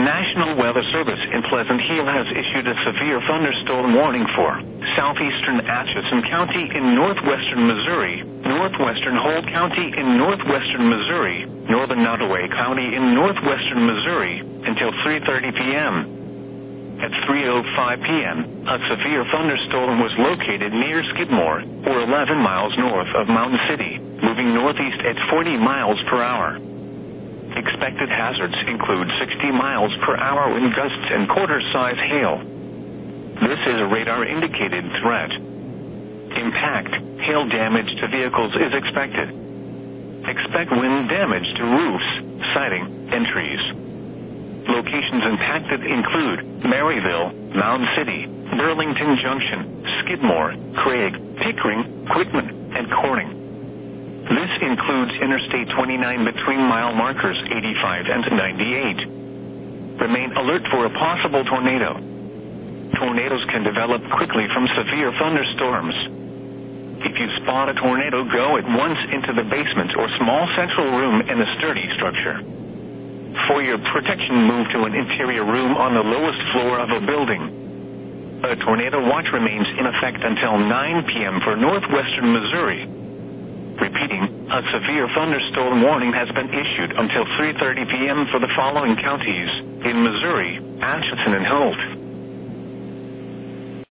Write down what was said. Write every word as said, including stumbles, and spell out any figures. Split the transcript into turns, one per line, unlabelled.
National Weather Service in Pleasant Hill has issued a severe thunderstorm warning for southeastern Atchison County in northwestern Missouri, northwestern Holt County in northwestern Missouri, northern Nottoway County in northwestern Missouri until three thirty p.m. At three oh five p.m., a severe thunderstorm was located near Skidmore, or eleven miles north of Mountain City, moving northeast at forty miles per hour. Expected hazards include sixty miles per hour wind gusts and quarter-size hail. This is a radar-indicated threat. Impact, hail damage to vehicles is expected. Expect wind damage to roofs, siding, and trees. Locations impacted include Maryville, Mound City, Burlington Junction, Skidmore, Craig, Pickering, Quitman, and Corning. This includes Interstate twenty-nine between mile markers eighty-five and ninety-eight. Remain alert for a possible tornado. Tornadoes can develop quickly from severe thunderstorms. If you spot a tornado, go at once into the basement or small central room in a sturdy structure. For your protection, move to an interior room on the lowest floor of a building. A tornado watch remains in effect until nine p.m. for northwestern Missouri. Repeating, a severe thunderstorm warning has been issued until three thirty p.m. for the following counties in Missouri: Atchison and Holt.